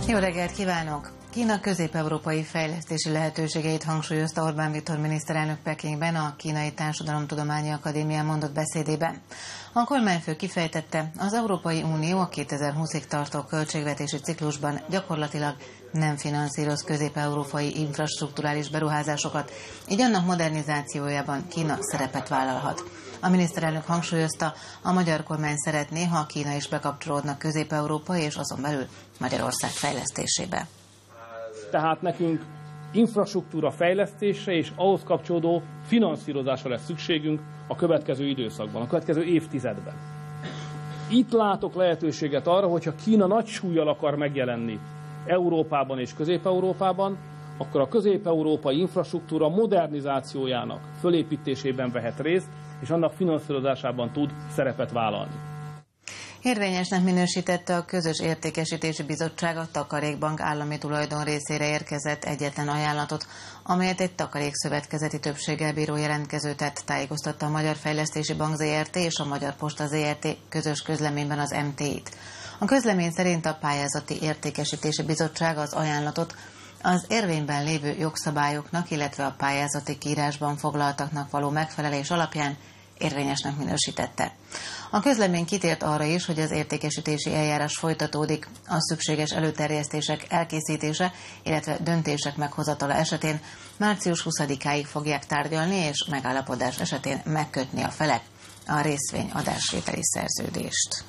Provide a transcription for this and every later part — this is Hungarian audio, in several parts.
Jó reggelt kívánok! Kína közép-európai fejlesztési lehetőségeit hangsúlyozta Orbán Viktor miniszterelnök Pekingben a Kínai Társadalomtudományi Akadémián mondott beszédében. A kormányfő kifejtette, az Európai Unió a 2020-ig tartó költségvetési ciklusban gyakorlatilag nem finanszíroz közép-európai infrastrukturális beruházásokat, így annak modernizációjában Kína szerepet vállalhat. A miniszterelnök hangsúlyozta, a magyar kormány szeretné, ha Kína is bekapcsolódna Közép-Európa és azon belül Magyarország fejlesztésébe. Tehát nekünk infrastruktúra fejlesztése és ahhoz kapcsolódó finanszírozásra lesz szükségünk a következő időszakban, a következő évtizedben. Itt látok lehetőséget arra, hogyha Kína nagy súllyal akar megjelenni Európában és Közép-Európában, akkor a közép-európai infrastruktúra modernizációjának fölépítésében vehet részt, és annak finanszírozásában tud szerepet vállalni. Érvényesnek minősítette a Közös Értékesítési Bizottság a Takarékbank állami tulajdon részére érkezett egyetlen ajánlatot, amelyet egy takarékszövetkezeti többséggel bíró jelentkező tett, tájékoztatta a Magyar Fejlesztési Bank Zrt. És a Magyar Posta Zrt. Közös közleményben az MTI-t. A közlemény szerint a Pályázati Értékesítési Bizottság az ajánlatot az érvényben lévő jogszabályoknak, illetve a pályázati kiírásban foglaltaknak való megfelelés alapján érvényesnek minősítette. A közlemény kitért arra is, hogy az értékesítési eljárás folytatódik, a szükséges előterjesztések elkészítése, illetve döntések meghozatala esetén március 20-áig fogják tárgyalni, és megállapodás esetén megkötni a felek a részvény adásvételi szerződést.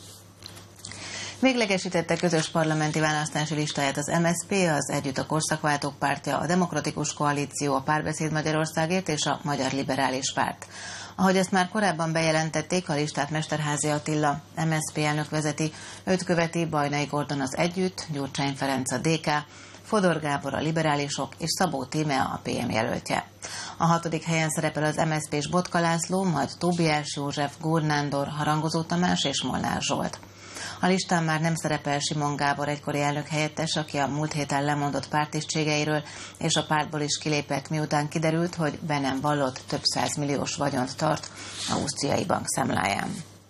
Véglegesítette közös parlamenti választási listáját az MSZP, az Együtt a Korszakváltók Pártja, a Demokratikus Koalíció, a Párbeszéd Magyarországért és a Magyar Liberális Párt. Ahogy ezt már korábban bejelentették, a listát Mesterházy Attila, MSZP elnök vezeti, őt követi Bajnai Gordon az Együtt, Gyurcsány Ferenc a DK, Fodor Gábor a Liberálisok és Szabó Tímea a PM jelöltje. A 6. helyen szerepel az MSZP-s Botka László, majd Tóbiás József, Gór Nándor, Harangozó Tamás és Molnár Zsolt. A listán már nem szerepel Simon Gábor egykori elnök helyettes, aki a múlt héten lemondott párttisztségeiről, és a pártból is kilépett, miután kiderült, hogy be nem vallott több 100 milliós vagyont tart ausztriai bankszámláján.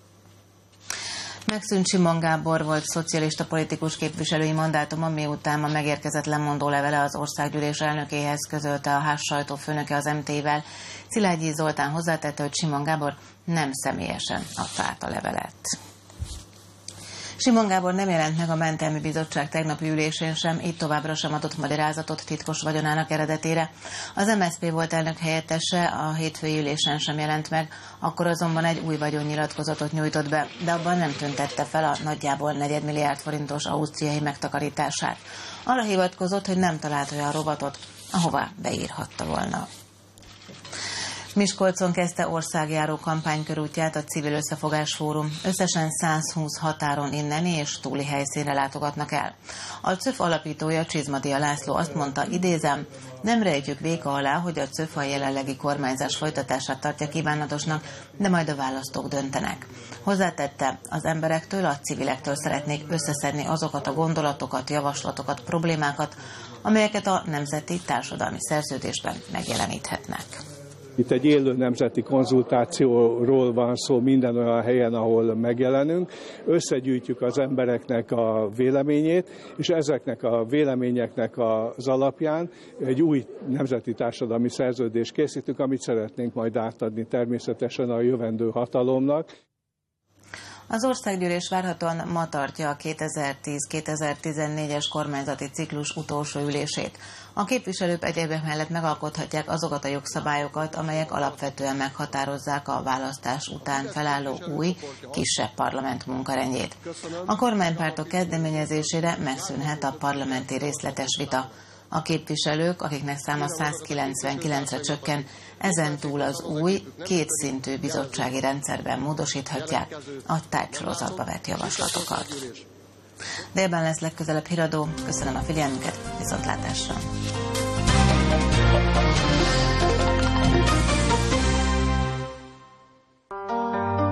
Megszűnt Simon Gábor volt szocialista politikus képviselői mandátuma, miután ma megérkezett lemondó levele az országgyűlés elnökéhez, közölte a ház sajtófőnöke az MT-vel. Szilágyi Zoltán hozzátette, hogy Simon Gábor nem személyesen adta át a levelet. Simon Gábor nem jelent meg a Mentelmi Bizottság tegnapi ülésén sem, így továbbra sem adott magyarázatot titkos vagyonának eredetére. Az MSZP volt elnök helyettese, a hétfői ülésen sem jelent meg, akkor azonban egy új vagyonnyilatkozatot nyújtott be, de abban nem tüntette fel a nagyjából 4 milliárd forintos ausztriai megtakarítását. Arra hivatkozott, hogy nem talált olyan rovatot, ahová beírhatta volna. Miskolcon kezdte országjáró kampánykörútját a Civil Összefogás Fórum. Összesen 120 határon inneni és túli helyszínre látogatnak el. A CÖF alapítója Csizmadia László azt mondta, idézem, nem rejtjük véka alá, hogy a CÖF a jelenlegi kormányzás folytatását tartja kívánatosnak, de majd a választók döntenek. Hozzátette, az emberektől, a civilektől szeretnék összeszedni azokat a gondolatokat, javaslatokat, problémákat, amelyeket a nemzeti társadalmi szerződésben megjeleníthetnek. Itt egy élő nemzeti konzultációról van szó minden olyan helyen, ahol megjelenünk. Összegyűjtjük az embereknek a véleményét, és ezeknek a véleményeknek az alapján egy új nemzeti társadalmi szerződést készítünk, amit szeretnénk majd átadni természetesen a jövendő hatalomnak. Az országgyűlés várhatóan ma tartja a 2010-2014-es kormányzati ciklus utolsó ülését. A képviselők egyebek mellett megalkothatják azokat a jogszabályokat, amelyek alapvetően meghatározzák a választás után felálló új, kisebb parlament munkarendjét. A kormánypártok kezdeményezésére megszűnhet a parlamenti részletes vita. A képviselők, akiknek száma 199-re csökken, ezen túl az új, kétszintű bizottsági rendszerben módosíthatják a tárgysorozatba vett javaslatokat. Délben lesz legközelebb híradó. Köszönöm a figyelmüket, viszontlátásra!